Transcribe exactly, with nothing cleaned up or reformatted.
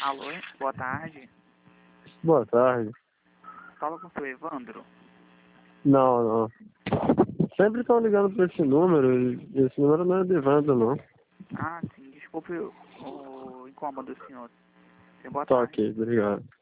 Alô, boa tarde. Boa tarde. Fala com o seu Evandro. Não, não. Sempre estão ligando para esse número e esse número não é de Evandro, não. Ah, sim, desculpe o, o incômodo, senhor. Boa Tá tarde. ok, obrigado.